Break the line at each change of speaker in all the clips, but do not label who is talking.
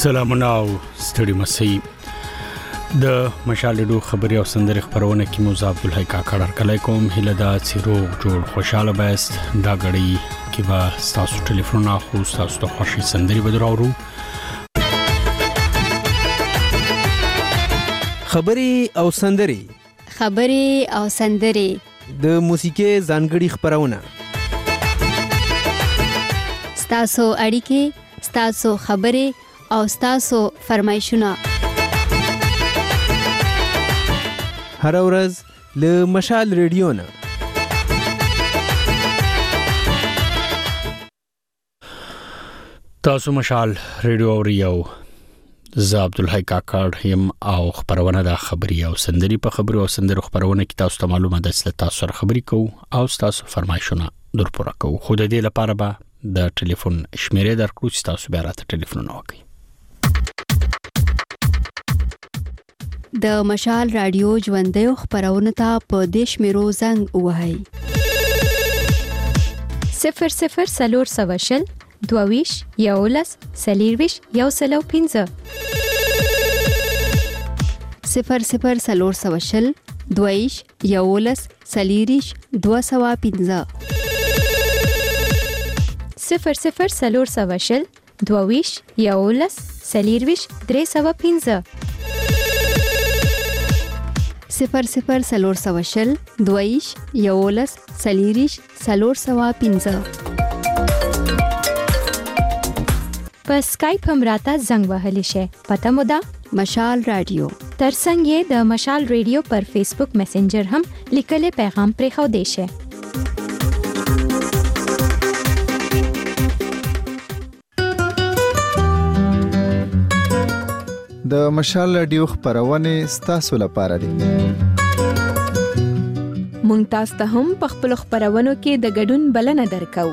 سلامونه او ستړي مسئ د مشال ډو خبري او سندري خبرونه کې موزه عبدالحی کاکړ کله کوم هله دا چیرو جوړ خوشاله بست دا غړي کې با تاسو ټلیفون اخو تاسو ته خوشي سندري بدراورو
خبري او سندري د موسیقي ځانګړي خبرونه
ستاسو اړیکې ستاسو خبرې او ستاسو فرمایشونه
هر ورځ له مشال ریډیو نه
تاسو مشال ریډیو اوریو زه عبدالحی کاکړ یم او خبرونه د خبري او سندري په خبرو او سندرو خبرونه کې تاسو ته معلومه ده چې تاسو سره خبري کوو او تاسو فرمایشونه درپوره کوو خو د دې لپاره به د ټلیفون شمیرې درکړو چې تاسو بیا راته ټلیفون وکړئ
د مشال رادیو ژوندۍ خبرونه ته په دیش میرو زنګ وهاي
00 22 یولس سلیرویش یو سلو 15
00 22 یولس سلیریش 215
00 22 یولس سلیرویش 315
00 22 یولس سلیریش 315
په اسکایپ هم راته زنګ وهلی شي پته مو ده
مشال رادیو
ترڅنګ یې د مشال رادیو پر فیسبوک میسنجر هم لیکلي پیغام پرې خو دی شي
د مشال رادیو خبرونه ستاسو لپاره دي
مونږ تاسو ته هم په خپل خبرونو کې د ګډون بلنه درکو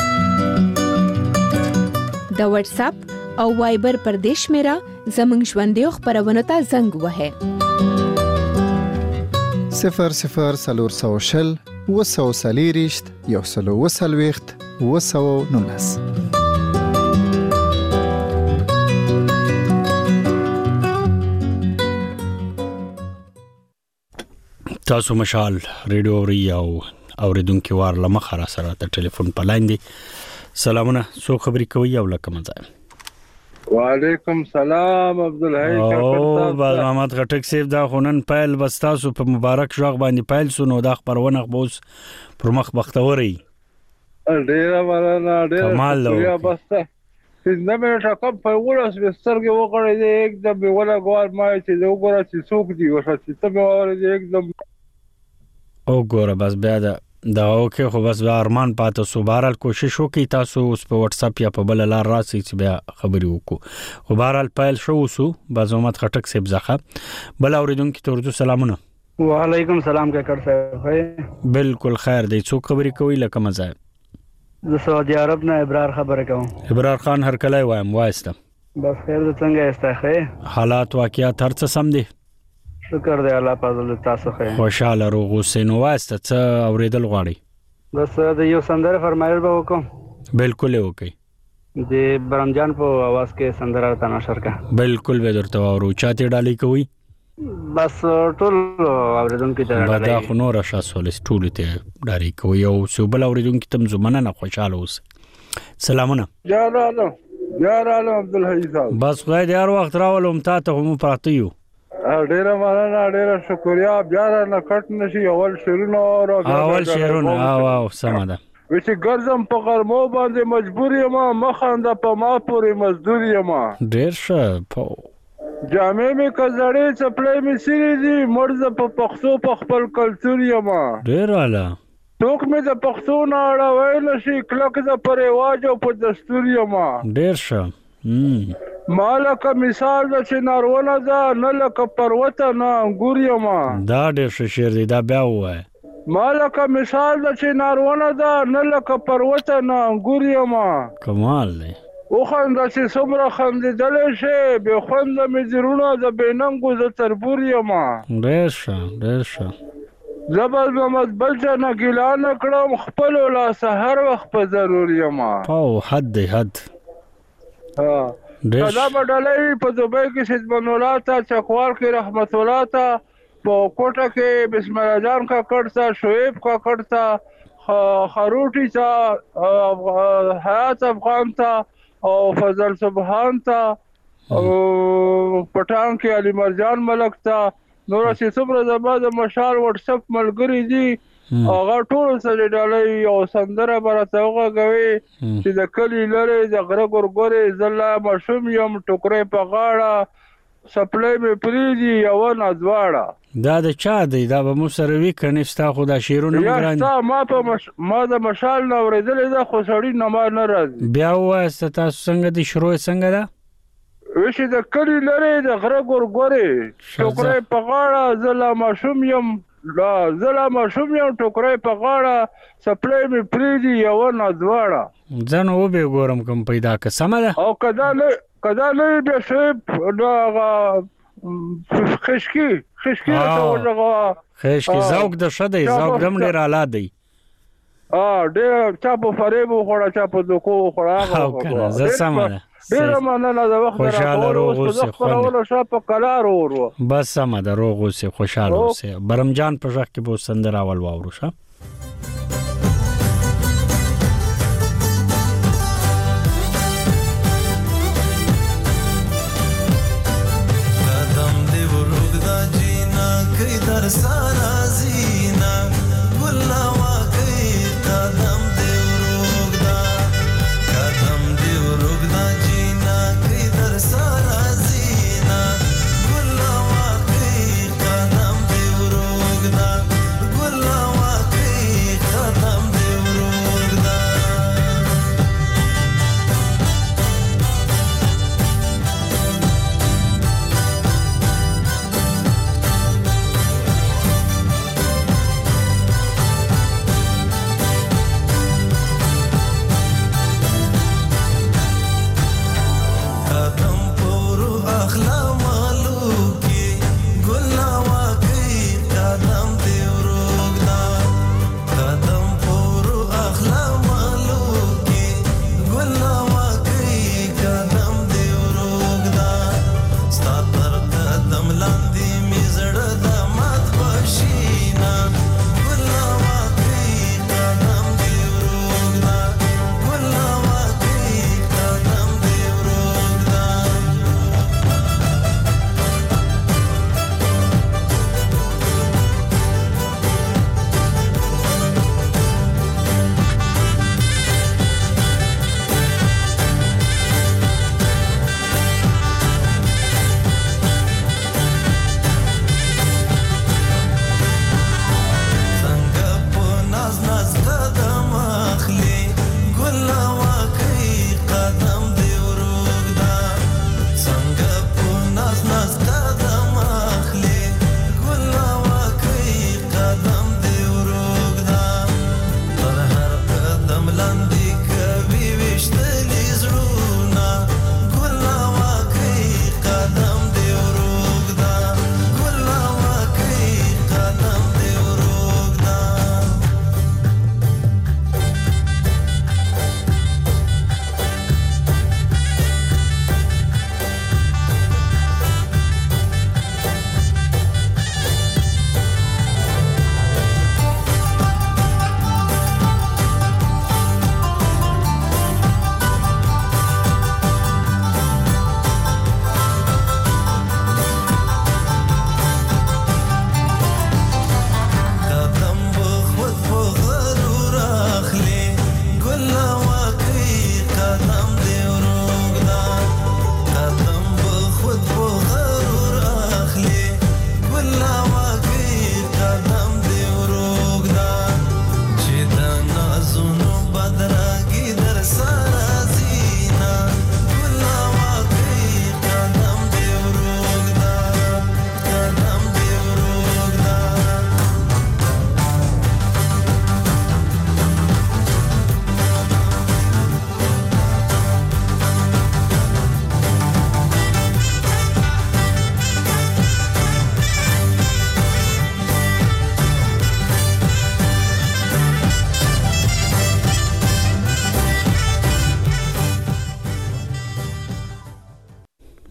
د واتس اپ او وایبر پر دیش میرا زمنګ ژوندۍ خبرونه ته زنګ وهه
00 وسوسلیریشت یو سلو وسلويخت وسو نونس
تاسو مشال ریډیو اوریو اوریدونکو وار لمخه را سره ته ټلیفون په لاین دي سلامونه سو خبري کوي او لکه مزه
وعلیکم سلام عبدالحی
او باز محمد غټک سیف دا خونن پایل بس تاسو په مبارک ژغ باندې پایل سونو دا خبرونه بوس پر مخ بختوري
ډیره ورانا ډیره شکریہ بس نه مې ټاکم په ورس وسترګې وکړې دې एकदम ولا ګوار ما چې وګوره چې څوک دی او چې ته مې وره دې एकदम
او ګوره بس بیا دا اوکې خو بس ارمان پاتې سو بهرال کوشش وکي تاسو اوس په واتس اپ یا په بل لار راسي چې بیا خبري وکړو خو بهرال پایل شو وسو بازومت خټک سیب زخه بل اوریدونکو ته ورته سلامونه
وعلیکم سلام کاکړ صاحب
بالکل خیر دی څوک خبري کوي لکه مزه
د سعودي عرب نه ابرار خبره کوم
ابرار خان هر کله وایم وایسته
بس خیر د څنګه استخه
حالات واقعیت هر څه سم دي
شکر دی الله فضل تاسو خیر
خوشاله روغ سينو واسته څه اوریدل غواړي
بس د یو سندره فرمایل به وکم
بالکل وکي
د برمجان په आवाज کې سندره تناشر کا
بالکل به درته ورو چاته ډالۍ کوي
بس ټول اوریدونکو ته
ډالۍ دا خو نور شاسول ټول ته ډالۍ کوي او سوبل اوریدونکو تم زمانه نه خوشاله اوس سلامونه
یارالو عبدالحی صاحب
بس خدای دې هر وخت راولم تاسو هم پاتیو
ډیره مننه ډیره شکریا بیا نه کټ نشي اول شیرونه
او سماده
وچ ګرځم په غرمو باندې مجبور یم مخانده په ما پورې مزدور یم
ډیر ښه
جامې می کزړې چپلې می سری دي مرز په پښتو په خپل کلچر یم
ډیر والا
ټوک می د پښتو نه اړوي نشي کلک د پرواج او په دستور یم
ډیر ښه
مالک مثال د چنارونه ده نه لکه پروته نه انګور یم
دا ډیر ښه شعر دی دا بیا وای
مالک مثال د چنارونه ده نه لکه پروته نه انګور یم
کمال دی
او خنده چې څومره خندېدلی شي بې خونده مې زړونه د بېننګو زه تربور یم
ډېر ښه ډېر ښه
زه به محمد بل چا نه ګیله نه کړم خپلو لاسه هر وخت په ضرور یم
او حد دی حد
دا بدلې په دوبۍ کې سید منولا ته چکوال کې رحمت الله ته په کوټه کې بسم الله جان کا کړتا شعیب کا کړتا خروټی ته حیات افغان ته او فضل سبحان ته او پټان کې علي مرجان ملک ته نور چې څومره زما د مشال واتس اپ ملګری دي هغه ټول سره ډالۍ او سندره برته وغوي چې د کلی لره د غره ګورګورې زلا مشوم یم ټوکرې په غاړه سپلې مې پریدي یو نازواړه
دا د چا دی دا به مو سره وی کني ستا خدا شیرونه ګران
یا ما د مشال نو ورېدلې دا خو سړی نه ما نه راځي
بیا واسه تاسو څنګه دي شروع څنګه ده
وشي د کلی لره د غره ګورګورې ټوکرې په غاړه زلا مشوم یم ټوکرې په غاړه سپلې مې پریدي یو نازواړه
ځنه و به ګورم کوم پیدا که سم ده
او کدا نه به شپ دا خشکی
ذوق د شده ذوق دم ډیر اعلی دی
ډیر چا په فریب خوړه چا په دوکو خوړه
کنه زه سمه
ډیر مننه د وخت
خوشاله روغ اوسه
خو شپ کلار ورو
بس سمه د روغ اوسه خوشاله اوسه برمجان په ځخ کې به سندره اول واورو شه
सारा जीना गुलावा कई कदम देव रोगदा जीना कई दर सारा जीना गुलावा कई कदम देव रोगदा गुलावा कई कदम देव रोगदा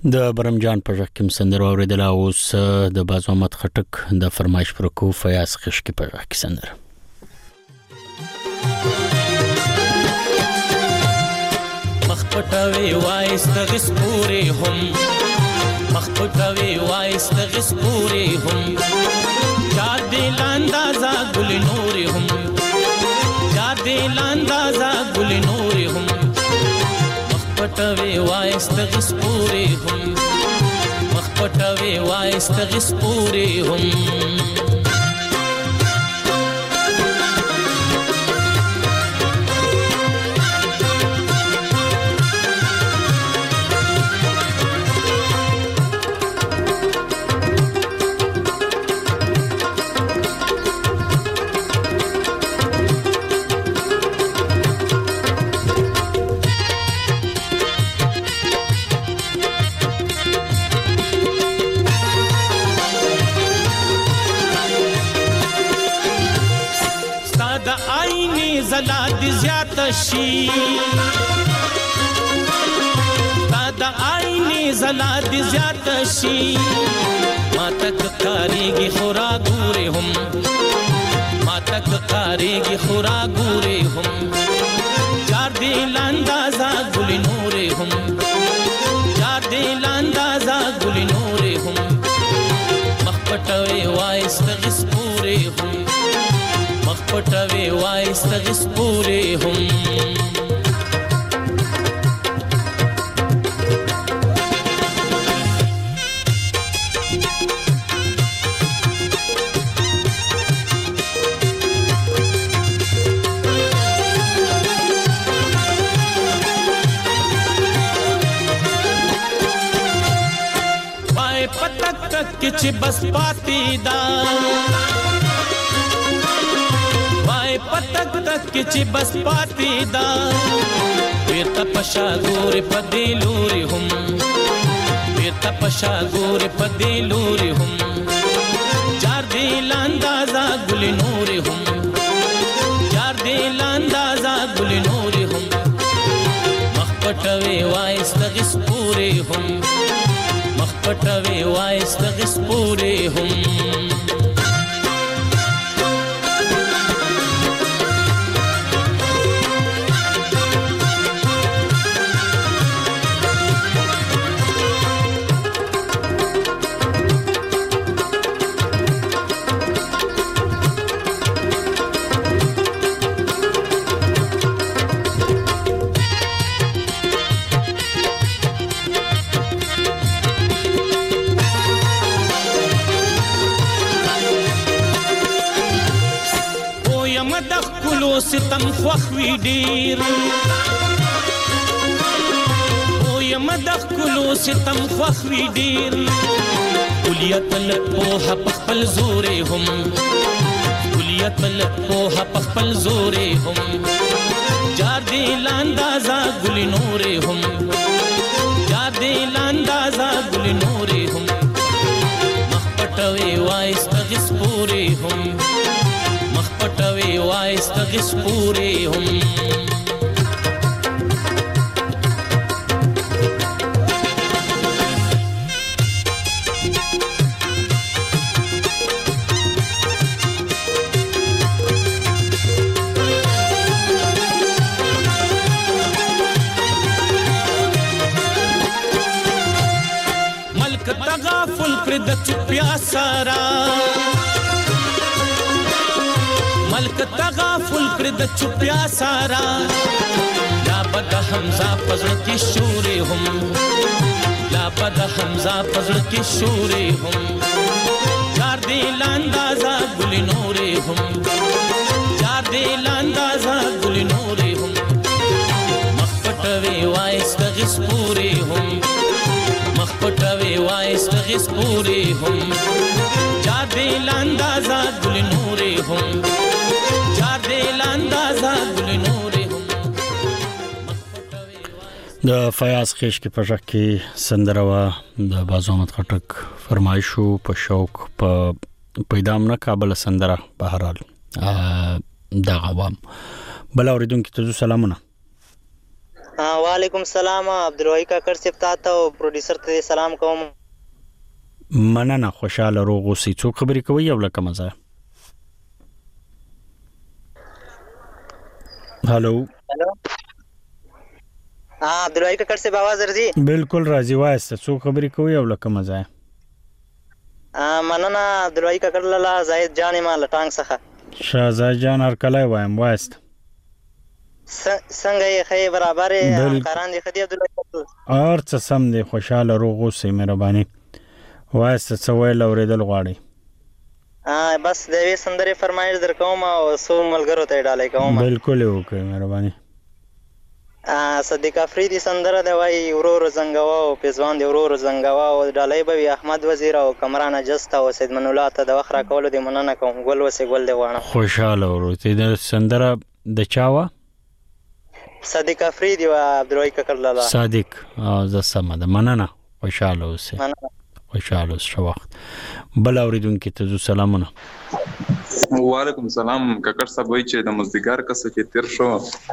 د برمجان په ځکه کوم سندره اوریدل اوس د باز محمد خټک د فرمایش پر کو فیاض خشکی په ځکه سندره
مخپټوي وایست غسپوري هم مخپټوي وایست غسپوري هم یاد لاندازا ګل نور هم یاد لاندازا ګل نور هم مخپټوي وایست غسپوري هم مخپټوي وایست غسپوري هم زلاد زیات شي دا عیني زلاد زیات شي ما تک کاریږي خورا ګوري هم ما تک کاریږي خورا ګوري هم چار دی لاندازا ګل نور هم چار دی لاندازا ګل نور هم مخپټوي وایست غسپوري هم مخپټوي وایست غسپوري هم وای پتک تک چې بس پاتې دا پتک تک چې بس پاتې دا بیرته پشا ګورې په دې لوري هم بیرته پشا ګورې په دې لوري هم چار دې لاندازا ګل نوري هم چار دې لاندازا ګل نوري هم مخپټوي وایست غسپوري هم مخپټوي وایست غسپوري هم ستم خوخوي ډیر او یم د کلو ستم خوخوي ډیر کلیت په خپل زورې هم کلیت په خپل زورې هم جار دی لاندازا ګل نورې هم جار دی لاندازا ګل نورې هم مخپټوي وایست غسپوري هم مخپټوي وایست غسپوري هم ملک تغافل پر د چپیا سارا ملک تغافل پر د چپیا سارا لا بد حمزه پزړ کی شوري هم لا بد حمزه پزړ کی شوري هم چار دی لاندازا ګل نوري هم چار دی لاندازا ګل نوري هم مخپټوي وایست غسپوري هم مخپټوي وایست غسپوري هم چار دی لاندازا ګل نوري هم چار دی لاندازا ګل نوري هم
د فیاض خشکی په ځکه کې سندره وا د باز محمد خټک فرمایشو په شوق په پیدام نه قابل سندره په هر حال د عوام بل اوریدونکو ته سلامونه
وعلیکم السلام عبدالوهی کاکړ صاحب تاسو او پروډوسر ته سلام کوم.
مننه خوشاله روغ اوسئ. څوک خبرې کوي یو لکه مزه؟ هالو
عبدالوهی کاکړ صاحب आवाज راځي؟
بالکل راځي. وایسته څوک خبرې کوي یو لکه مزه؟
مننه عبدالوهی کاکړ لاله زاهد جان ما لټانګ څخه.
شاه جان هرکلی وایم. وایسته
څنګه یې خې برابر کاران دي خدي عبدالوهی کاکړ؟
اور څه سم دی خوشاله روغ اوسئ مهرباني. وایسته څه ویل اوریدل غواړئ؟
بس د یوې سندرې فرمایش درکوم او څو ملګرو ته یې ډالۍ کوم.
بالکل یې وکړئ مهرباني.
صدیق افریدي سندره ده وایي ورور زنګوا او پیزوان دی ورور زنګوا او ډالۍ به وي احمد وزیر او کمران اجست او سید من الله ته د وخت راکولو دی مننه کوم. ګل وسې ګل دی غواړم.
خوشاله ورته د سندره د چاوه؟
صدیق افریدي او عبدالوهی کاکړ لاله.
صادق ز سم ده. مننه خوشاله اوسئ. خوشاله اوسئ. وخت بل اوریدونکو ته زو سلامونه.
وعلیکم السلام. کاکړ صاحب وایي چې د مزدګار کسه کې تیر شو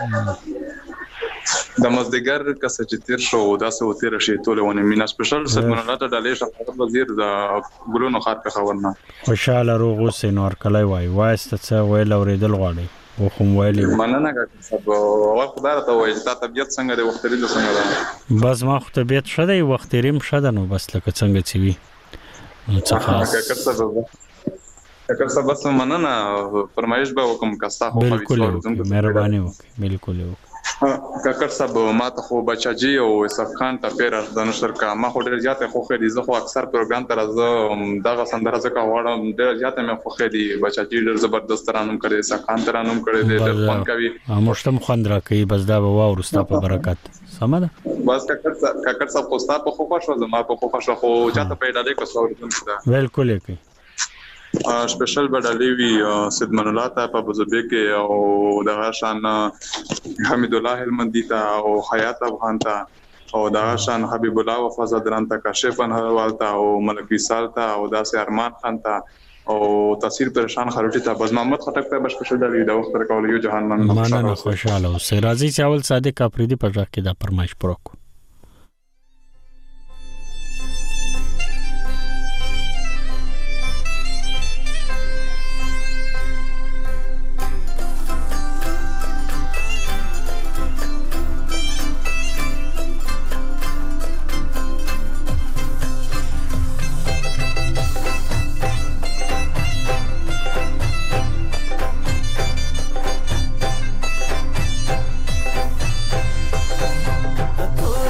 د مزدګر کسه چې تیر شو داسې وتیر شي ټولونه مینا سپیشل سدمن الله ته ډالې شفاعت وزیر د ګلونو خاط په خبرنا.
خوشاله روغ اوسئ. نور کله وایسته څه ویل اوریدل غواړئ؟ وخم ویلی
مننه کاکړ صاحب. وخت دار ته وایي تا طبيعت څنګه دی؟ وخت لري څنګه ده؟
بس ما خو طبيعت شته وخت ریم شته نو بس لکه څنګه چې وي نو څه خاص. کاکړ صاحب بس مننه فرمایش به وکم کاستا خو بالکل مهرباني وکړئ. بالکل وکړئ.
کاکړ صاحب ما ته خو بچاجي او اسف خان ته پیر د نشر کا ما خو ډیر زیاته خو خېدي زه خو اکثر پروګرام ته راځم دغه سندره زکه واړم ډیر زیاته مې خو خېدي بچاجي ډیر زبردست رانوم کړي اسف خان ترانوم کړي دې فون کوي
مشتم خوند راکې بس دا به واورستا په برکت سم ده.
بس کاکړ صاحب خو ستا په خو خوشو زما په خو خوشو خو چاته پیدا دې کو څور
بالکل کې
سپیشل بدلې وی سیدمن الله ته په بوزبه کې او دغه شان حمید الله هلمندی ته او حیات افغان ته او دغه شان حبیب الله وفازادران ته کاشفن هروال ته او ملک وصال ته او داسې ارمان خان ته او تاثیر پریشان خروټی ته بز محمد خټک ته بش سپیشل دی دا وخت کول یو جهان
مننه خوشاله اوسئ. راځي چاول صادق افریدي په ځکه دا فرمایش پروک.
تو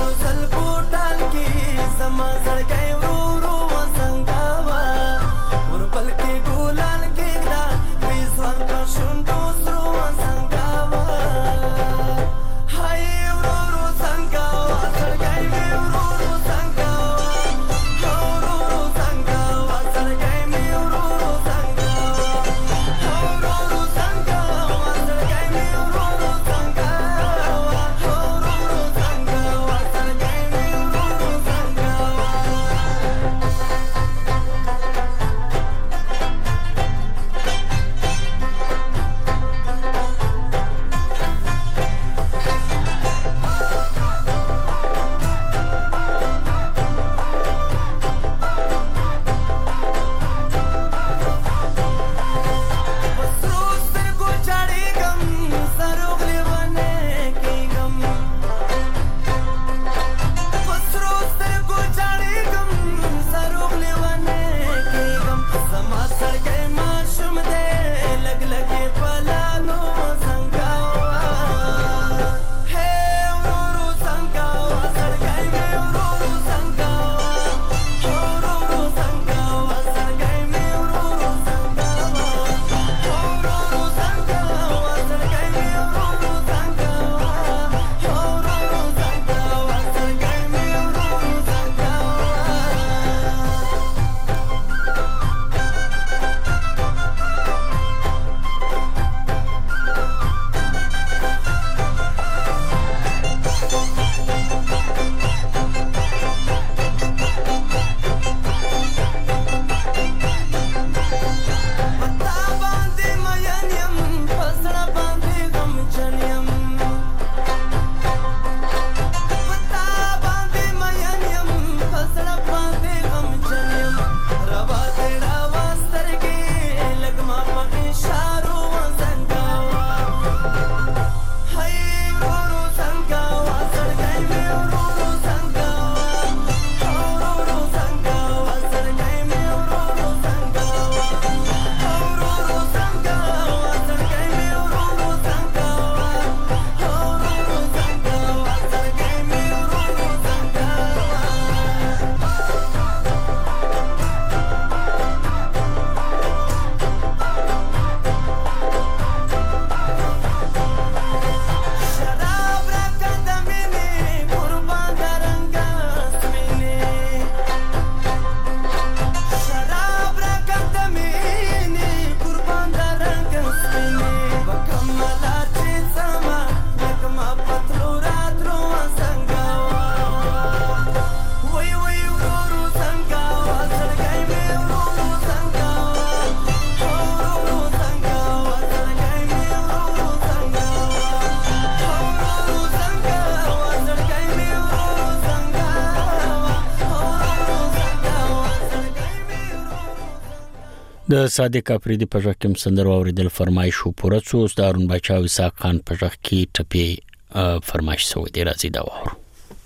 د صادق افریدي په ځکه کوم سندرو اوریدل فرمایش شو پوره څو اوس د ارون بچا او اسحاق خان په ځکه کې ټپي فرمایش سو دی راځي دا وره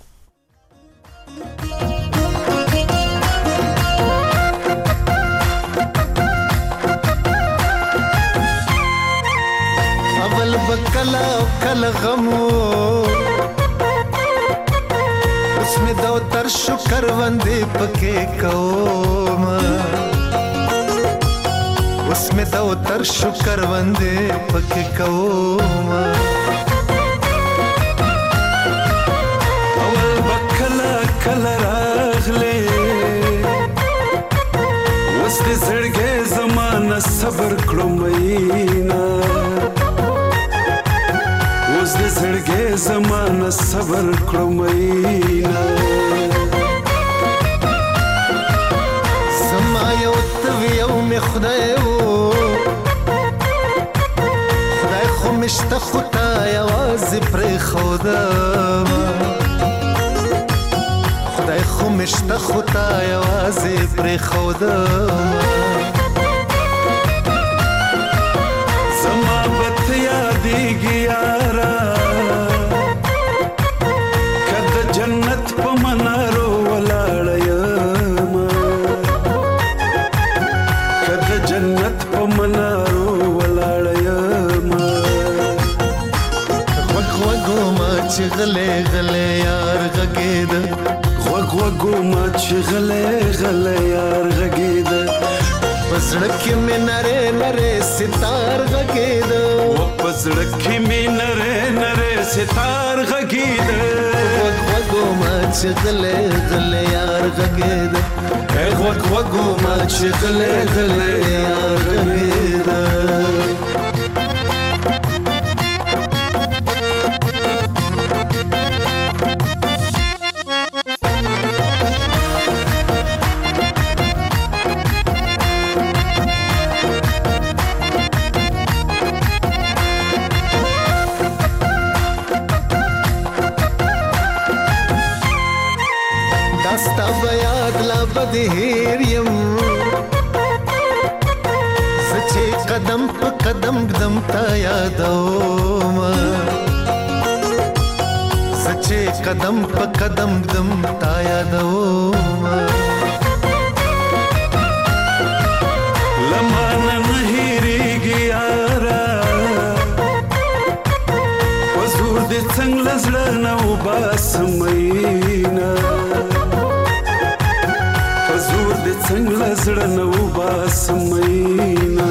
اول بکلا کل غمو اس میں دو تر شکر وندے پکے کوم اس میں دو تر شکر وندے پکے کوم اول بکلا کل راغلے اس دے زړګې زمانہ صبر کړو مینا اس دے زړګې زمانہ صبر کړو مینا زما یو تویو می خدای خو مشته خدای आवाज پر خدا خدای خو مشته خدای आवाज پر خدا زما بت یادېږي یارا کده جنت په منارو ولاړ یم کده جنت په منارو ولاړ یم غوږو ما چې غلې غلې یار غږېد غوږو ما چې غلې غلې یار غږېد پسړک کې مې نره نره ستار غږېد پسړک کې مې نره نره ستار غږېد غوږو ما چې غلې غلې یار غږېد غوږو ما چې غلې غلې یار غږېد بدهیر یم سچے قدم پا قدم قدم تا یادوم سچے قدم پا قدم قدم تا یادوم لمانا نهیریگی یارا وزور دی څنګ لزړه نو باس مینا زور دې څنګه لزړه نو باس مینا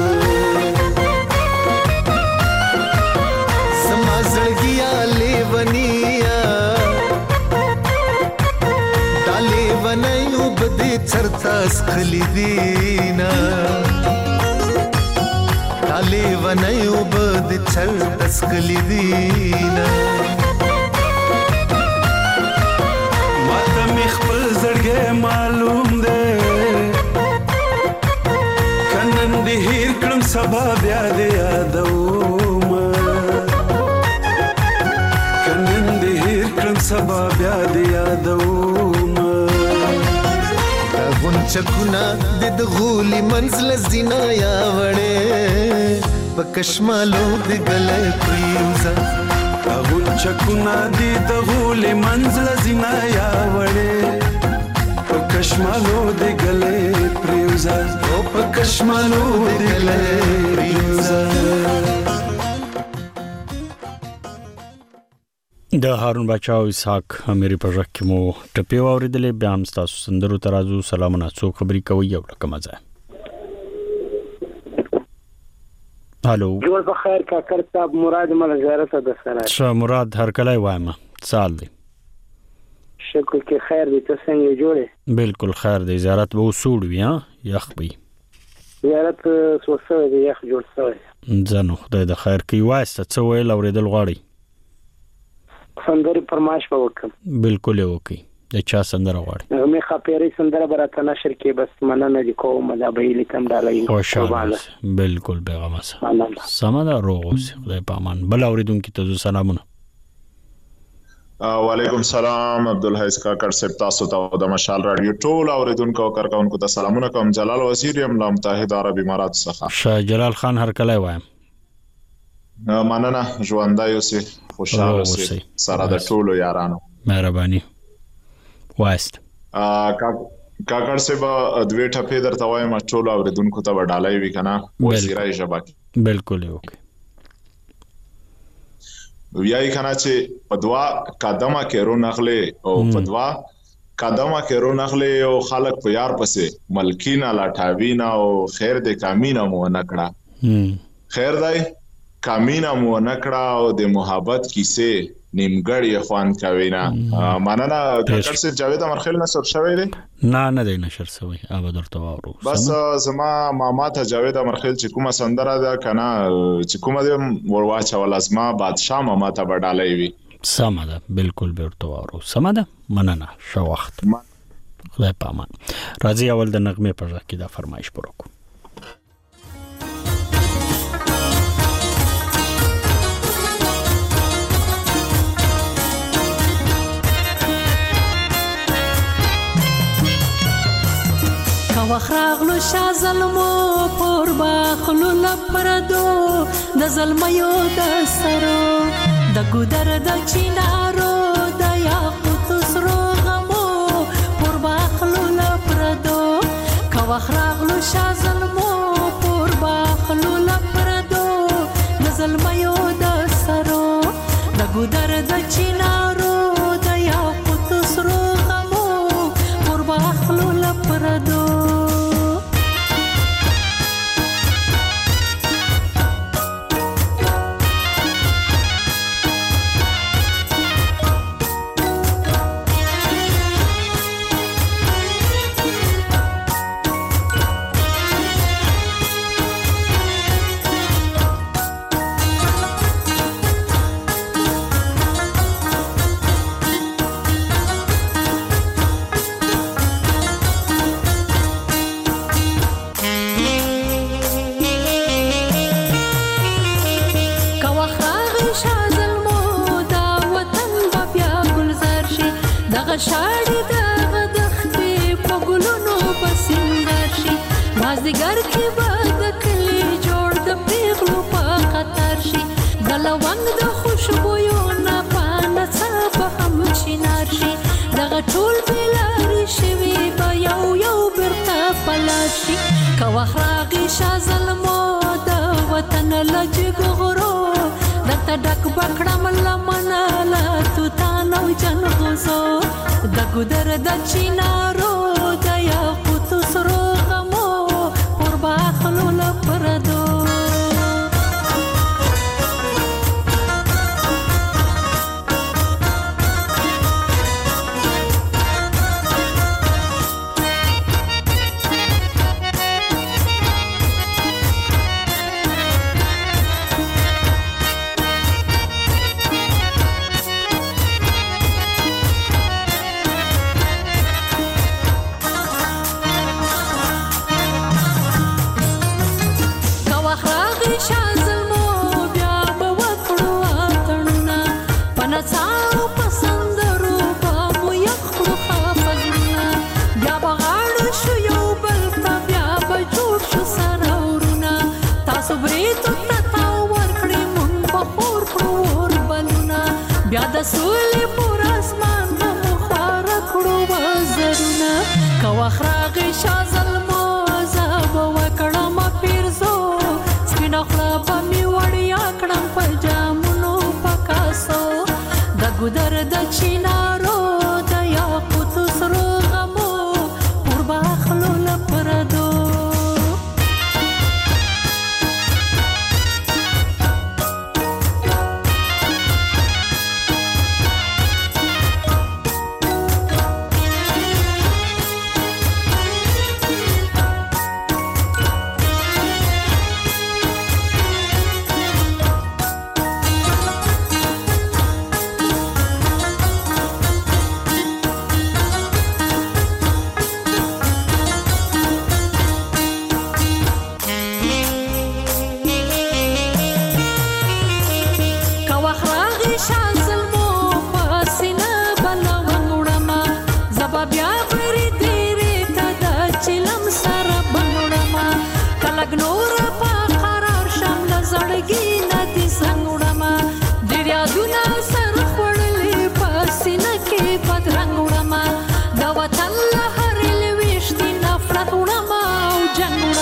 سما زړګیا لیونیا دالې ونایو بده چرتا سخلی دینا دالې ونایو بده چرتا سخلی دینا ماته مخ خپل زړګې معلوم دی کنن دې هیر کړم سبا بیا دې یادوم کنن دې هیر کړم سبا بیا دې یادوم غونچکونه د غولي منزل زینا یا وړې پکشمالو دې ګلې پریوزا غونچکونه د غولي منزل زینا یا وړې پکشمالو دې ګلې پریوزا او پکشمالو دې ګلې پریوزا
د هارون بچاو اسحاق امری په ځکه کې مو ټپي اوریدلې بیا هم تاسو سندرو ترازو سلامونه څو خبري کوي یو لکه مزه هالو
جوړ بخیر کاکر صاحب مراد مل زیارت د سره
شه مراد هر کله وایم سال دی
شکر کې خیر دې ته څنګه جوړه
بالکل خیر دی زیارت به وسوړ وي ها یخ وي
زیارت وسوسه دی یخ جوړ شوی
ځنه خدای د خیر کوي واسطه څو ویل اوریدل غواړي
سندره فرمایش وکم
بالکل وکي د چا سندره غواړي
مې خاپيري سندره براته نشر کې بس مننه دي کوم دا به لیکم دالای
خوشاله بالکل پیغام سره سمدا روغ خدای پامان بل اوریدونکو ته سلامونه
وعلیکم السلام عبدالحیز کاکړ صاحب، تاسو ته د مشال رادیو ټول اوریدونکو او کارکونکو ته سلامونه کوم. جلال وزیر یم له متحده عرب امارات څخه.
شاه جلال خان هرکلی وایم.
مننه، ژوندی اوسئ، خوشاله اوسئ، سره د ټولو یارانو.
مهرباني وایست.
کاکړ صاحب دوی ټپې درته وایم، ټول اوریدونکو ته وډالای وی کنه وزیرای ژبه.
بالکل اوکې.
ویای کنه چې په دوا قدمه کې رو نخلي او په دوا قدمه کې رو نخلي او خلک په یار پسې ملکینا لاټاوینا او خیر دې کامینا مو نکړه. خیر دای کامینا مو نکړه او د محبت کیسه نیمګړی خوان کوي نه. مننه کاکړ صاحب. جاوید امرخیل نشر شوی دی؟
نه دی نشر شوی. اوبه درته وارو.
بس زما ماما ته جاوید امرخیل چې کومه سندره ده کنه چې کومه دی ورواچه ول ازما بادشاہ ماما ته وډالای وی.
سم ده، بالکل ورته وارو. سم ده، مننه. شو وخت خدای پامان. راځي اول د نغمه پر کې دا فرمایش پروکو.
وخراغلو شا ظلمو پور باخلو لپردو د ظلمیو د سرو د ګودر د چینارو د یاقوت سرو غمو پور باخلو لپردو وخراغلو شا ظلمو پور باخلو لپردو د ظلمیو د سرو د ګودر د چینارو د یاقوت سرو غمو پور باخلو لپردو شاړې دغه دښتې په ګلونو بسنګر شي مازدیګر کې به د کلي جوړ د پیغلو په قطار شي د لونګ د خوشبویو نه په نڅا به هم شینار شي دغه ټول بېلارې شوي به یو یو بیرته په لار شي که وخت راغی شا ظلمو د وطن له جګو غرو درته ډک به کړم لمنه له توتان او جنغوزو د ګودر د چینارو د یاقوت سرو غمو پور باخلو لپردو بیا د سولې پر اسمان به خواره کړو وزرونه که وخت راغی شا ظلمو زه به وکړم پیرزو سپینه خوله به مې وړیا کړم په جامونو په کاسو د ګودر د چینارو د یاقوت سرو غمو پور باخلو لپردو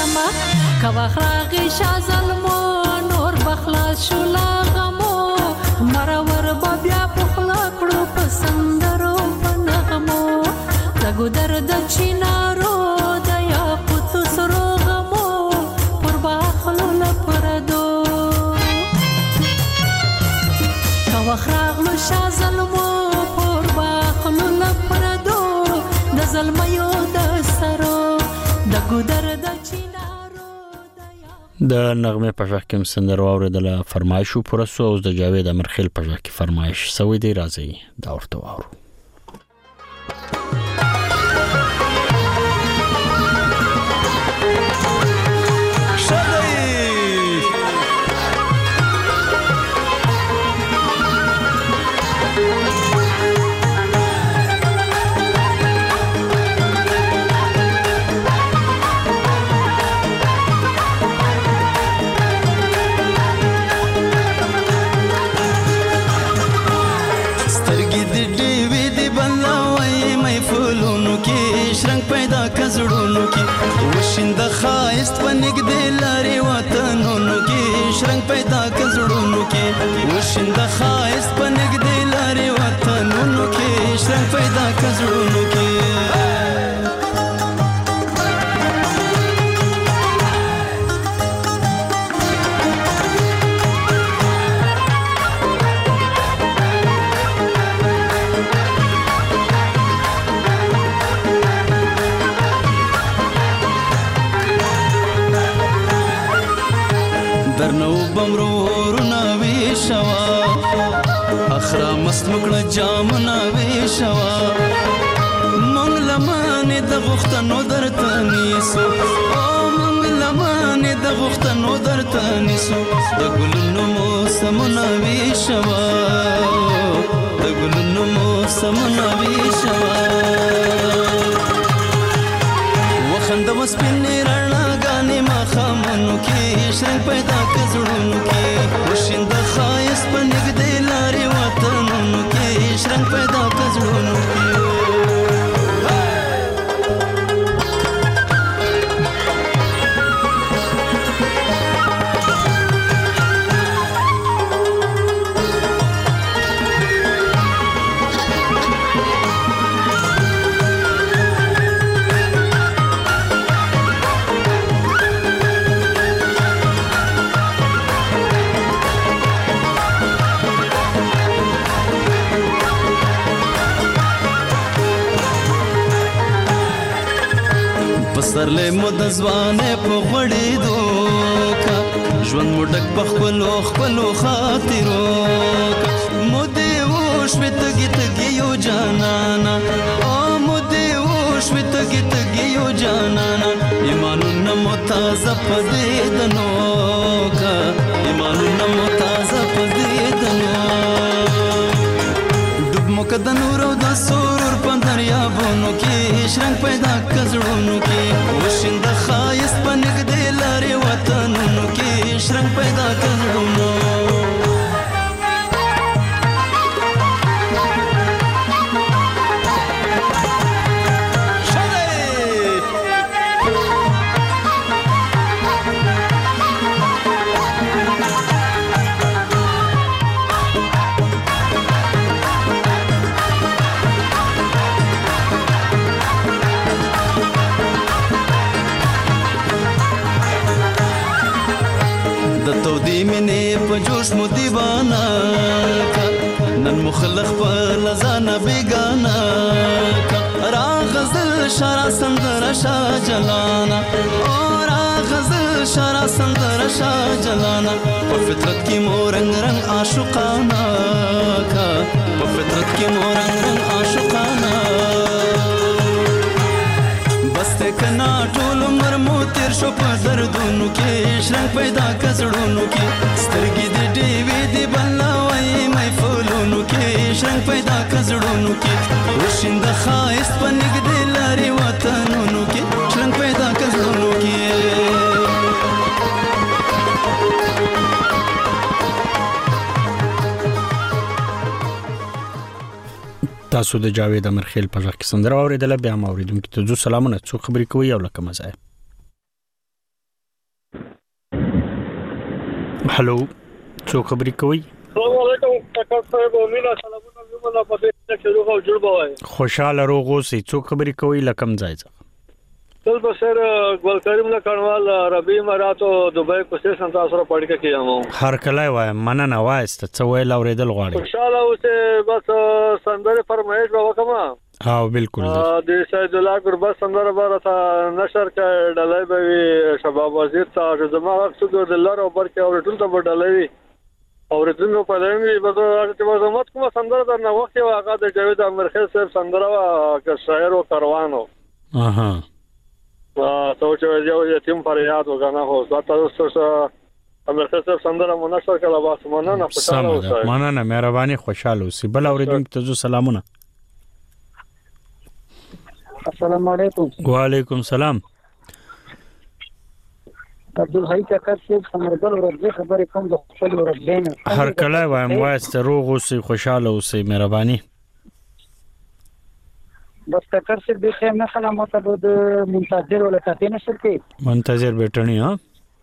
یما کواخ راغی شازلمو نور بخلاص شو لاغمو مرور بیا پخلا کړو پسندرو پنغمو دغه درد چینارو د یاقوت سرو غمو پر باخلو لپردو کواخ راغلو شازلمو پر باخلو لپردو د زلمیو د سرو دغه درد
د نغمه په ځای کې سندره اوریدله فرمایشو پرسو اوس د جاوید امرخیل په ځای کې فرمایش سوي دی راځي دا ورته وارو
کزړونو کې وشند خایست پنګ د لاري وطنونو کې شرنګ پیدا کزړونو کې وشند خایست پنګ د لاري وطنونو کې شرنګ پیدا کزړونو کې بمرورنا ویشوا اخرا مست مکړه جامنا ویشوا مونږ لمانه د غختنو درته نیسو او مونږ لمانه د غختنو درته نیسو د ګلونو موسمنا ویشوا د ګلونو موسمنا ویشوا وخند وسپینې رڼا غانې ما خامنو کې شرنګ پیدا کزړونو کې وشند خایست پنګ د لاري وطنونو کې شرنګ پیدا کزړونو کې سرله مود ځوانه په غړې دوکا ژوند مډک بخلو خپلو خاطرو مودې وښ وتګي تګي یو جانانا او مودې وښ وتګي تګي یو جانانا ایمانونه متازه پدې دنوکا ایمانونه متازه پدې دنو ډوب مکد نور د سرور په دریابونو کې شرنګ پیدا کزړونو کې وشند خایست پنګ د لاري وطنونو کې شرنګ پیدا کزړونو په جوش مو دیوانا نن مخلخ په لزانه بیگانا را غزل شارع سندر شا جلانا اور غزل شارع سندر شا جلانا په فطرت کې مو رنگ رنگ عاشقانا کا په فطرت کې مو رنگ رنگ عاشقانا بسته کنا ټول عمر مو تیر شو په دردونو کې شرنګ پیدا کزړونو کې سترګې دې ډېوې دې بلوي مې فولونو کې شرنګ پیدا کزړونو کې وشند خایست پنګ دې لاري وطنونو کې شرنګ پیدا کزړونو کې
تاسو د جاوید امرخیل په ځای کې سندره اوریدله بیا ما اوریدونکو ته زو سلامونه څو خبرې کوي او لکه مزه هلو څوک خبرې کوي؟
السلام علیکم کاکړ صاحب مینا سلامونه زموږه په دې کې روغ او جوړ بوای
خوشاله روغ اوسئ. څوک خبرې کوي لکم ځای څخه؟
تل بسر ګل کریم نه کڼوال عربي اماراتو دوبۍ کوڅه سنتا سره پړکه کیامو
هر کله وای مننه وایست څه ویل اوریدل غواړي
خوشاله اوسه بس سندره فرمایش وکما
ها بالکل
د سید الله قربت سندره بارته نشر ک ډلای به شباب وزیر ته زما مقصود د الله او برکه او ټول ته ډلای او رتنو په لنګي به چې وزمت کومه سندره درنه وخت یو هغه د جاوید امرخیل صاحب سندره وا ک شاعر او کاروانو
اها
سوچ یو یتیم فریاد وکنه هو تاسو امرخیل صاحب سندره منشر کړه واسه مننه خوشاله اوسئ.
مننه مهرباني خوشاله اوسئ. بل اوریدونکو ته سلامونه.
السلام علیکم.
وعلیکم السلام.
عبدالحی کاکړ صاحب سمرګل ورځ خبرې کوم د خپل ورځ
هر کله وایم وایست روغ اوسئ خوشاله اوسئ مهرباني.
بس کاکړ صاحب د خیر نه سلامات د منتظر ولا کاتې نشر کې
منتظر بیٹنی ها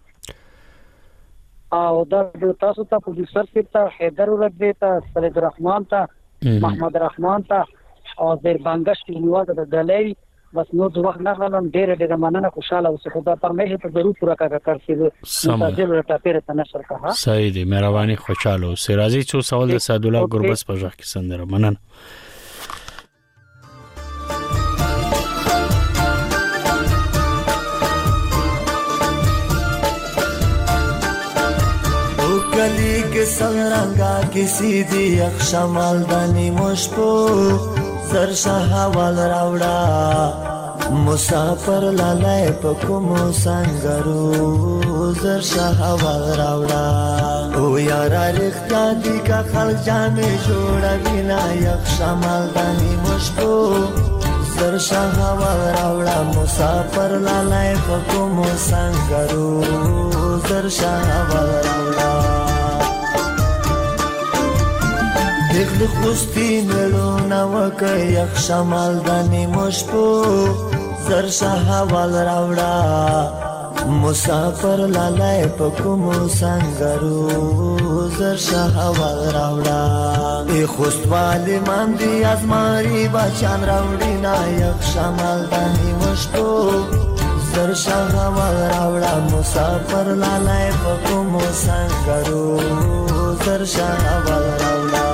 او دا تاسو ته پروډوسر صاحب ته حیدر ورځ ته سید الرحمن ته محمد رحمان ته او زیر بانګش نیواز د دلای بس نو د وخت نه غلم ډېر مننه خوشاله اوسه خدا پرمه ته ضرور پورا کاکړ صاحب منتظر ورته پیر ته نشر کا ها
صحیح دی مهرباني خوشاله اوسه. راځي څو سوال د سید الله قربت په ځخ کې سندره مننه.
गली के संरंगा किसी दी अक्षमाल दानी मुश्पो सरशाहा वाल रावड़ा मुसाफर लालाय पकुमो संगरू सरशाहा वाल रावड़ा ओ यारा रिख्ता दी का खल जाने जोड़ा बिना अक्षमाल दानी मुश्पो सरशाहा वाल रावड़ा मुसाफर लालाय पकुमो संगरू सरशाहा वाल रावड़ा دیکھ خوستی ملونا وکه یک شمال دانی مشپو زرشاه وال راوڑا مسافر لالای پکمو سنگرو زرشاه وال راوڑا ای خوست والی ماندی از ماری بچان راوڑی نا یک شمال دانی مشپو زرشاه وال راوڑا مسافر لالای پکمو سنگرو زرشاه وال راوڑا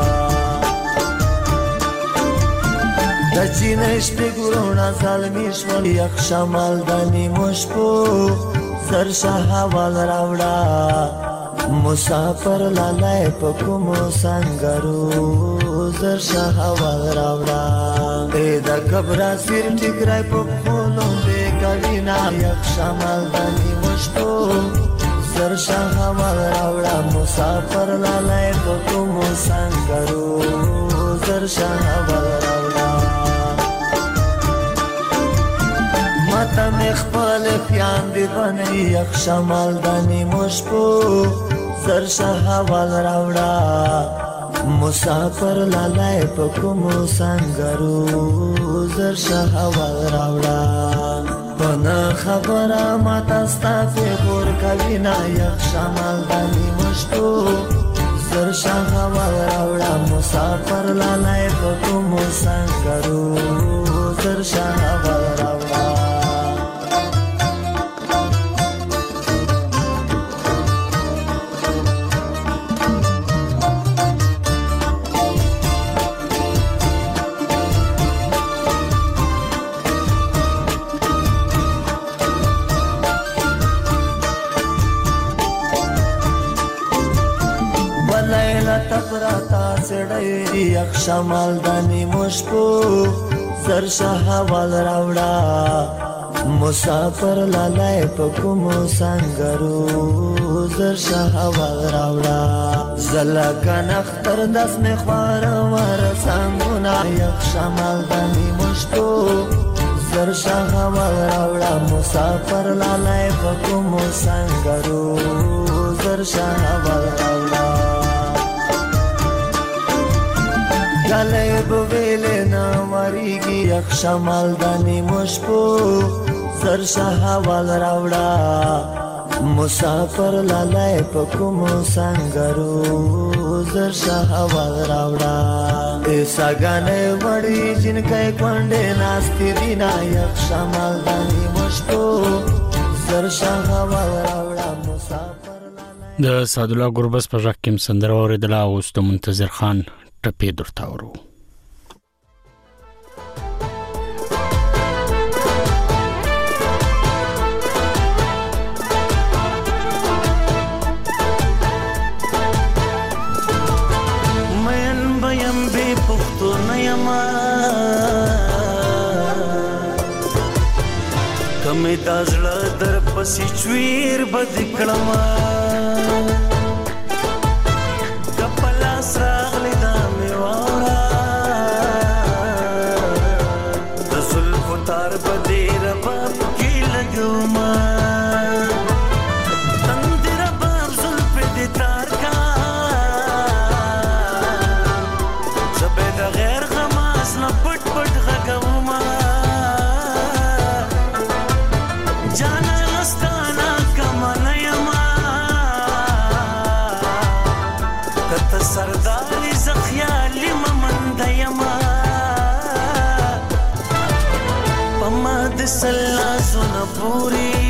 دچینش بگرونا ظالمیش و یک شمال دانی مشپو سرشاه وال راوڑا مسافر لالای پکمو سنگرو سرشاه وال راوڑا ایدا کبرا سیر ٹکرائی پکولو بے کبینا یک شمال دانی مشپو سرشاه وال راوڑا مسافر لالای پکمو سنگرو سرشاه وال راوڑا ماتا مخبال خیان دی بنی یک شمال دانی مشپو سرشاه وال راوڑا مسافر لالای پکمو سنگرو سرشاه وال راوڑا بنا خبره ماتا ستافی بور کبینا یک شمال دانی مشپو سرشاه وال راوڑا مسافر لالای پکمو سنگرو سرشاه وال راوڑا تپراتا سړی یک شمال دانی مشپو سرشاه وال راوڑا مسافر لالای پکمو سنگرو سرشاه وال راوڑا زلا کن اختر دس می خوار ور سنگونا یک شمال دانی مشپو سرشاه وال راوڑا مسافر لالای پکمو سنگرو سرشاه وال راوڑا گلے بویلے نا مریگی یک شمال دانی مشپو سرشاه وال راوڑا مسافر لالای پکومو سنگرو زر شهوال راوڑا ایساگانے وڑی جن کئی کنڈے ناستی دینا یک شمال دانی مشکو زر شهوال راوڑا مسافر
د سعد الله ګربز په ژغ کې سندره اوریدله اوس د منتظر خان ټپې درته اورو.
کمی دازړه در پسې چویر بد کړما کپلا سراغلی دا میوارا د زلف تار بدې رباب کې لګوما تند رباب زلف دې تار کا زبې د غیر غماس نه پټ پټ غږوما جانا لستانا کمانا یما کت سرداری زخیالی ممند یما پماد سلا زون پوری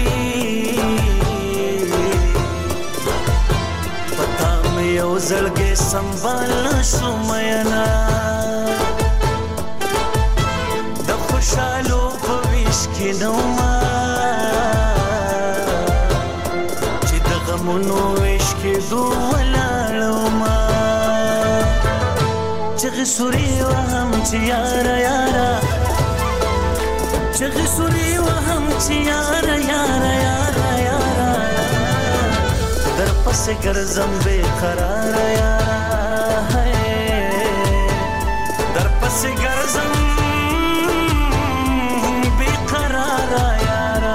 پتا میں یو زلگے سنبالنا شمینا د خوشالو پویش کی نوما منو عشق دو ولالما چغ سوری وهم چی یارا یارا چغ سوری وهم چی یارا یارا یارا یارا در پس گرزم بے قرار یارا در پس گرزم بے قرار یارا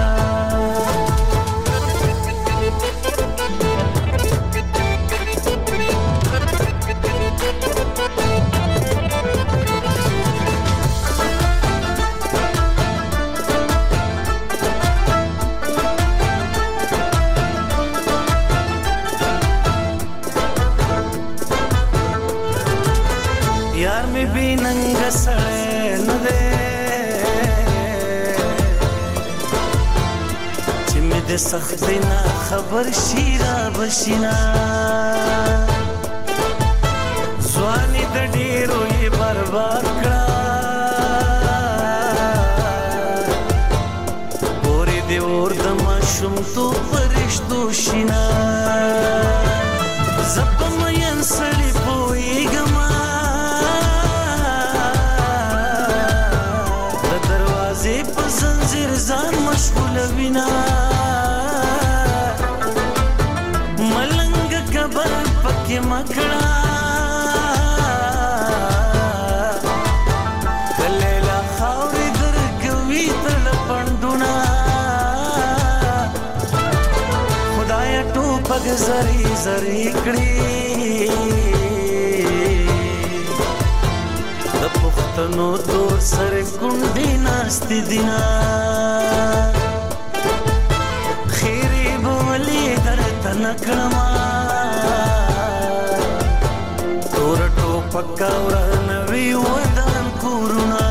یار می بی ننگ سڑے ندے چی می دے سخت نا خبر شیرا بشینا زوانی دا ڈیرو یہ برباد کرا بوری دے اور دما شم تو پرشتو شینا زب مین سڑی پوئی گما زنجیر زان مشغول وینا ملنگ کبر پکی مکڑا کلیلا خاوری درگوی تل پندونا خدایا ٹوپک زری زری کڑی پختنو دور سر کنڈی ناستی دینا خیری بولی در تنکڑما تور ٹوپکا ورنوی ودان کورونا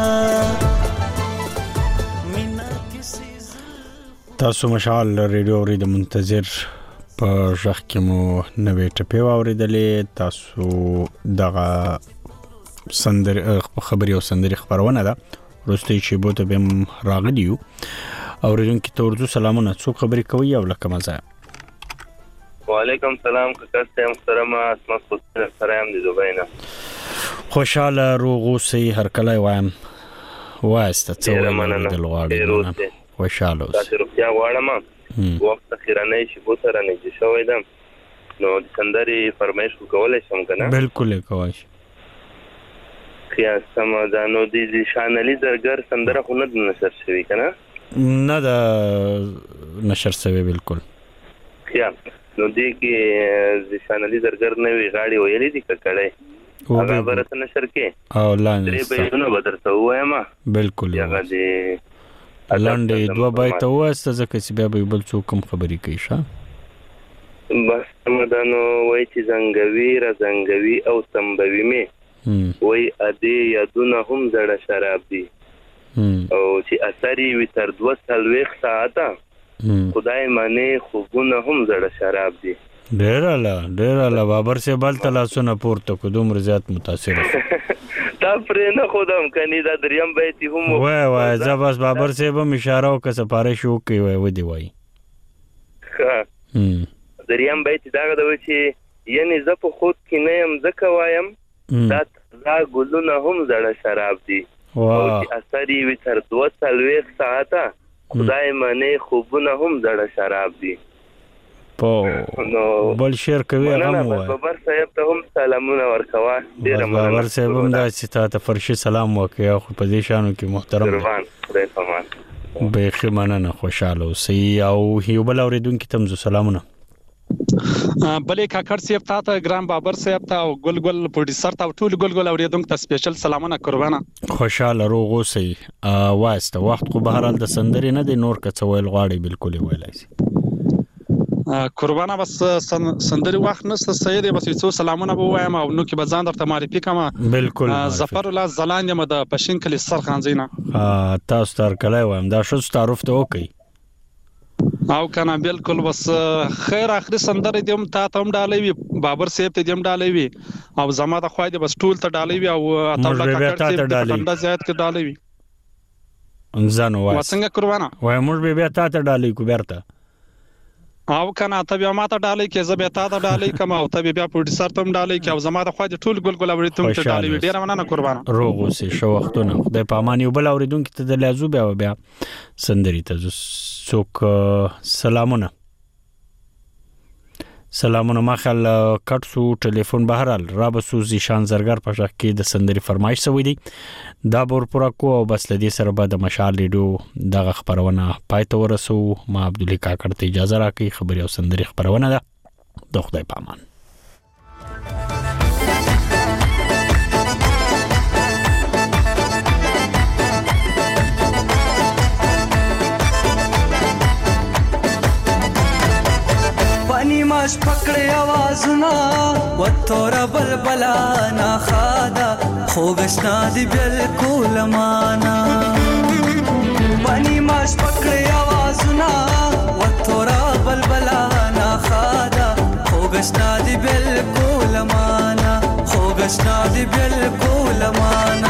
تاسو مشال ریډیو اورید منتظر په ژغ کې مو نوې ټپې واوریدلې. تاسو دغه سندر خبري او سندري خبرونه ده روستي چې بوته بهم راغلیو اوریدونکو ته ورته سلامونه. څو خبري کوي او لکه مزه.
وعلیکم سلام کاکا محترمه اسماء سلام دي دوبینه
خوشاله روغو سي هر کله وایم واسته څو د لغړو خوشاله
تاسو روغتیا غواړم وخت خیرانه شي بو سره نه شوې ده نو د سندري فرمایش کولای شم کنه؟
بالکل کوي.
خیا سمادانو دي شانلی درګر سندره خو نه نشر شوی کنه؟
نه دا نشر شوی بالکل.
خیا نو دي کې د شانلی درګر نه وی غاړي ویلې دي کړه هغه برته نشر کې
او لاندې
درې به نو بدرته وایم
بالکل
هغه دي
لاندې دوه بایته واسطه ځکه چې بیا به بل څوک کم خبرې کوي ښه
بس مدانو وای چې زنګوي را زنګوي او سمبوي می وای ادي یادونه هم زړه شراب دي او چې اثرې وي تر 2 ساعته خدای معنی خوبونه هم زړه شراب دي
ډیر الله بابر سے بل تلاسونه پورته کو دومره زیات متاثر
تا پرې نه خودم کني دا دریم بیت هم
وای زباس بابر سے به اشاره او که سفارش وکي وای ودی وای
دریم بیت دا غوډه چې یعنی زه په خود کې نه يم ځکه وایم دا ګلونه هم زړه شراب دي او چې اثرې وي تر 2 ساعته خدای معنی خوبونه هم زړه شراب دي
په بل شعر کوي هغه وای
بابر صاحب ته هم سلامونه ورکوا ډیر مننه
بابر صاحب هم دا چې ته فرشي سلام وکي خو په دې شانو کې محترم
خدای پامان
به خمانه خوشاله اوسئ او یو بل اوریدونکو ته سلامونه
بلې کاکړ صاحب ته ګرام بابر صاحب ته او ګل پروډوسر ته ټول ګل اوریدونکو ته سپیشل سلامونه قربانه
خوشاله روغ اوسئ واسطه وخت خو بهرال د سندري نه دی نور کڅویل غواړي بالکل ویلای شي
قربانه بس سندري وخت نسته سید بس څو سلامونه به وایم او نو کې بزان درته معرفي کما
بالکل
ظفر الله زلان یم د پښین کلی سرخان زینا
تاسو تر کله وایم دا شو تعارف ته وکي
او کنه بالکل بس خیر اخري سندري دیم تا تم ډالې وي بابر صاحب ته دیم ډالې وي او زما د خوای دي بس ټول ته ډالې وي او تاسو ته کنده زیات کې ډالې وي
انځانو وای
څنګه قربانه
وای موږ به بیا ته ډالې کو برته
او کنه ته بیا ماته ډالې کې زبې ته ډالې کما او ته بیا پروډوسر ته ډالې کې او زما د خوای دي ټول ګل اوري ته ډالې وي ډیر مننه قربانه
روغ اوسې شو وختونه خدای په امان یو بل اوریدونکو ته د لازو بیا سندري ته څوک سلامونه مخال کټسو ټلیفون بهرال را بسوزي شان زرګر په شک کې د سندري فرمایش سوي دي دا بور پورا کو او بس لدی سره به د مشال لیډو دغه خبرونه پاتې ورسو ما عبدالله کاکړ ته اجازه راکړي خبري او سندري خبرونه ده د خدای پامان
ماش پکړې आवाजونه وتور بلبلا نا خادا خوګشنا دی بالکل معنا پنی ماش پکړې आवाजونه وتور بلبلا نا خادا خوګشنا دی بالکل معنا خوګشنا دی بالکل معنا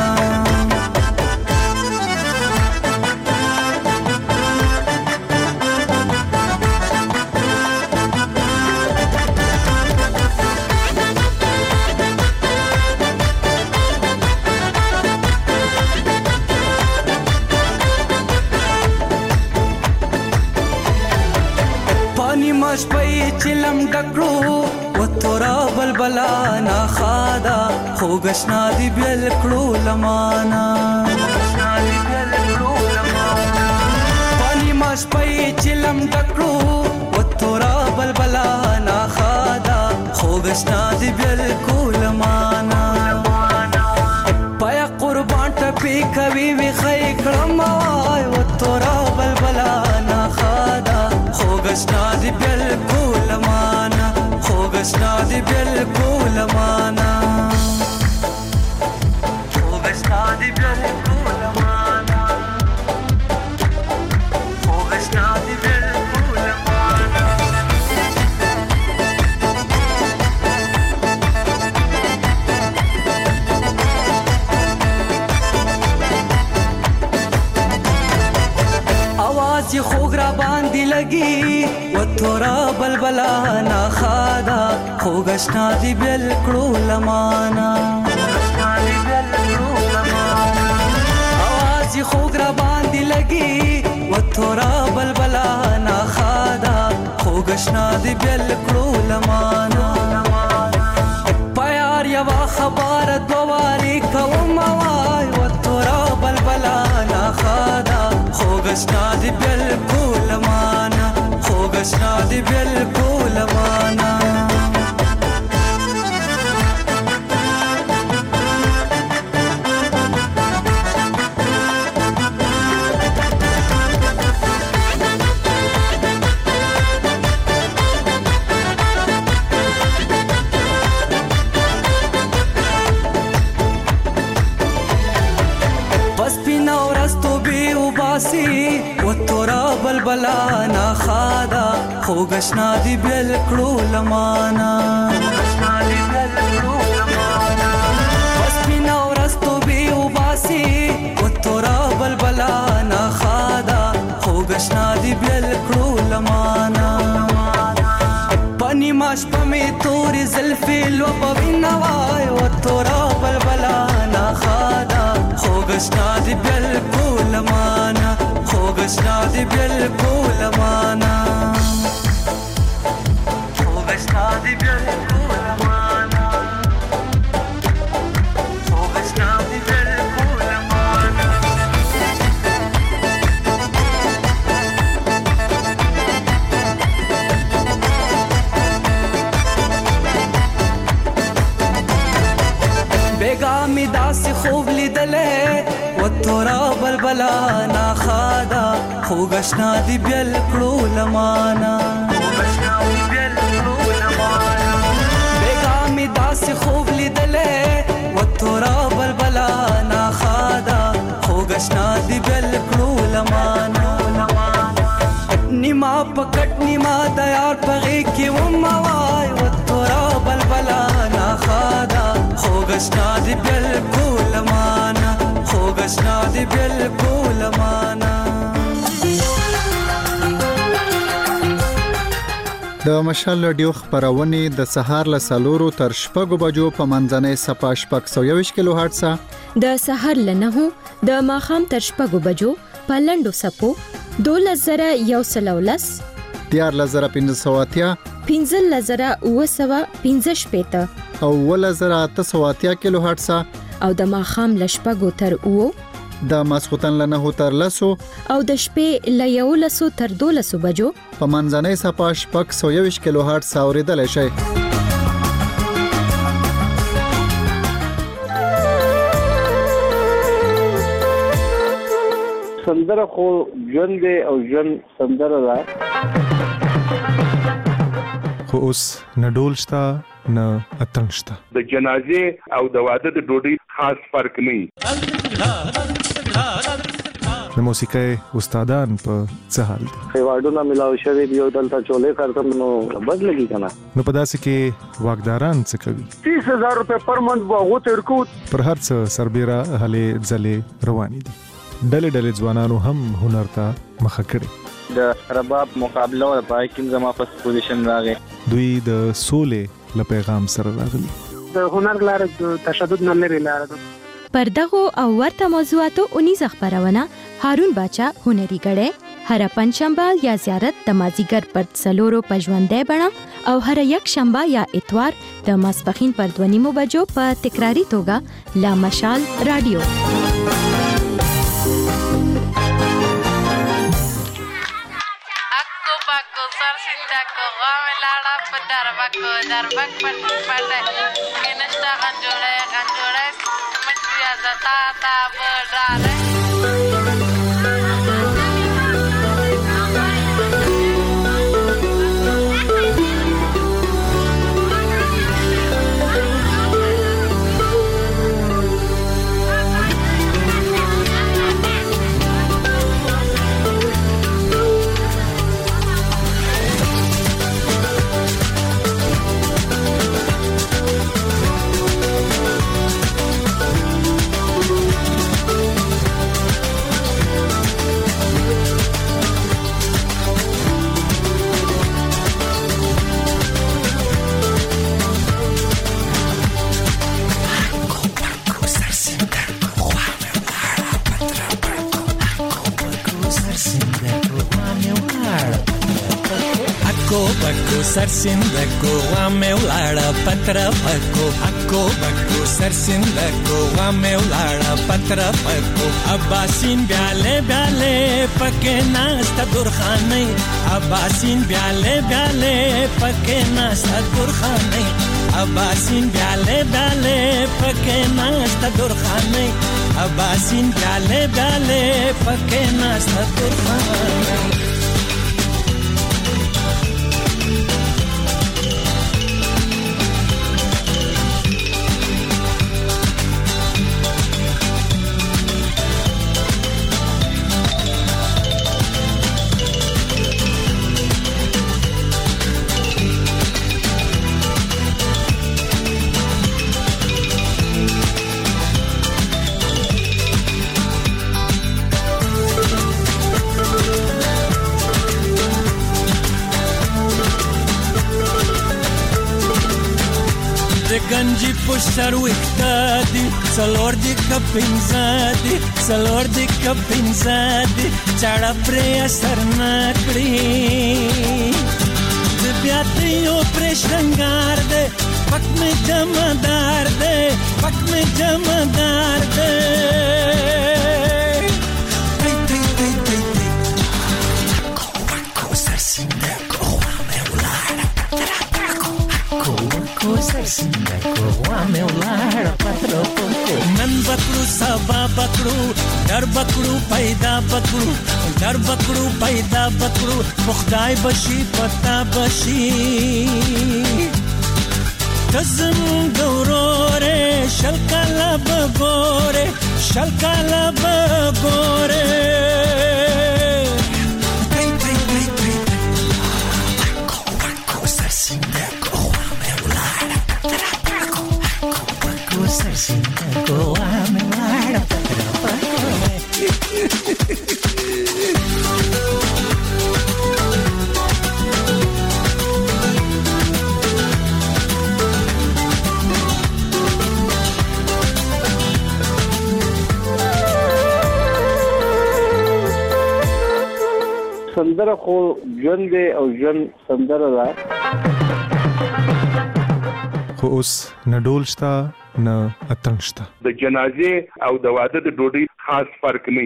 ماش پای چلم ډکړو وتورا بلبلا نا خادا خوګشنا دی بالکل لمانا پانی ماش پای چلم ډکړو وتورا بلبلا نا خادا خوګشنا دی بالکل لمانا پای قربان ټپی کوي وی خې کړم وتورا بلبلا نا خادا خوګشنا دی بالکل معنا خوګشنا دی بالکل معنا خوګشنا دی بالکل معنا خوګشنا دی بالکل معنا आवाज خوګرا باندې لګي وتورا بلبلا نا خادا خوګشنا دی بالکل لمانا आवाज خوګرا باندې لګي وتورا بلبلا نا خادا خوګشنا دی بالکل لمانا پیار یوا خبر دواري کوم وای وتورا بلبلا نا خادا خوګشنا دی بالکل معنا خوګشنا دی بالکل معنا بلا نا خادا خوګشنا دی بل کړو لمانا بس پینا ورستو بي وباسي وتورا بلبلا نا خادا خوګشنا دی بل کړو لمانا پني ماش پمي توري زلفي لو پوينا وای وتورا بلبلا نا خادا خوګشنا دی بل کړو لمانا خوګشنا دی بالکل مانا خوګشنا دی بالکل مانا خوګشنا دی بالکل مانا بیگامی داس خوب لیدلې وتورا بلبلا نا خادا خوګشنا دی بل کړو لمانا بیگامی داس خوب لیدلې وتورا بلبلا نا خادا خوګشنا دی بل کړو لمانا نیما پکټ نیما دیار پغې کې وما وای وتورا بلبلا نا خادا خوګشنا دی بل کړو لمانا خوګشنا دی بالکل مانا
د مشال رادیو خبرونه د سهار له سالورو تر شپږو بجو په منځنۍ صفه شپږ 120 کیلو هرتز
د سهار له 9 د ماخام تر شپږو بجو په لندو سپو 2113
14580
15915
او 1880 کیلو هرتز
او د ماخام لشپګو تر او
د ماسختن له 9 تر 10
او د شپې له 11 تر 12 بجو
په منځنۍ صفه شپږ 120 کیلو هرتز اوریدل شي.
سندره خو ژوند او ژوند سندره ده
خو اوس نه ډول شته نه اتن شته.
د جنازې او د واده د ډوډۍ خاص فرق نه.
د موسیقۍ استادان په څه حال دي؟
خیواډونه ملاوي شوی دی او دلته چولې کارتم نو بدلږي کنه.
نو په داسې کې واګداران څه کوي؟
30000 روپے پر منث واغو تر کو
پر هر څه سربېره هلې ځلې روانې دي. ډلې ډلې ځوانانو هم هنر ته مخه کړې.
د رباب مقابله او پای کې زما په پوزیشن راغی.
دوی د سولې له پیغام سره راغلي.
د هنر لار د تشدد نه لري لار ده.
پر دغه او ورته موضوعاتو اونیز خبرونه هارون باچا هنري غړې هر پنځشنبه یا زیارت د مازیګر پر څلورو پژوندې بڼه او هر یک شنبه یا اتوار د ماسپخین پر 2:30 بجو په تکراری توګه لا مشال رادیو.
Darbak pada kinesta ganjole metria zata ta berdare.
Bako sarsindako wame ulada patra pako Akko bako sarsindako wame ulada patra pako Abbasin byale byale pake nasta durkhane Abbasin byale byale pake nasta durkhane Abbasin byale byale pake nasta durkhane Abbasin byale byale pake nasta durkhane گنجی پشتر وکتادی سلور دی کپینزادی سلور دی کپینزادی چاڑا پری اثر نکڑی بیاتیو پرشنگار دے پک میں جمدار دے پک میں جمدار دے نن بکڑو سبا بکڑو در بکڑو پیدا بکڑو در بکڑو پیدا بکڑو مخدای بشی پتا بشی کزم گورورے شلکا لب گورے شلکا لب گورے
سندره خو ژوند دی او ژوند سندره ده
خو اوس نه ډول شته نه اتڼ شته
د جنازې او د واده د ډوډۍ خاص فرق نه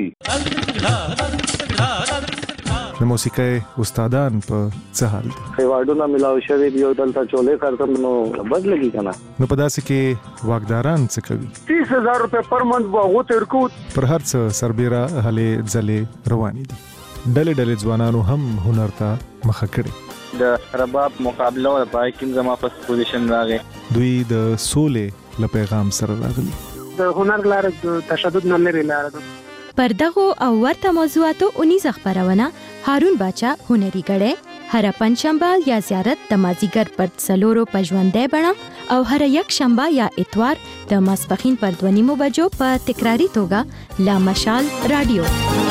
د موسیقۍ استادان په څه حال دي
خیواډونه ملاوي شوی دی او دلته چولې کارتم نو بد لګي کنه
نو په داسې کې واګداران څه کوي
30000 روپے پر منث واغو تر کو
پر هر څه سربېره هلې ځلې روانې دي ډلې ډلې ځوانانو هم هنر ته مخه کړې
د رباب مقابله او پای کې زما په پوزیشن راغی
دوی د سولې له پیغام سره راغلي
د هنر لار تشدد نه لري لار
پر دغه او ورته موضوعاتو 19 خبرونه هارون باچا هنري غړې هر پنځشنبه یا زیارت د مازیګر پر څلورو پژوندې بڼه او هر یک شنبه یا اتوار د ماسپخین پر 2:30 بجو په تکراری توګه لا مشال رادیو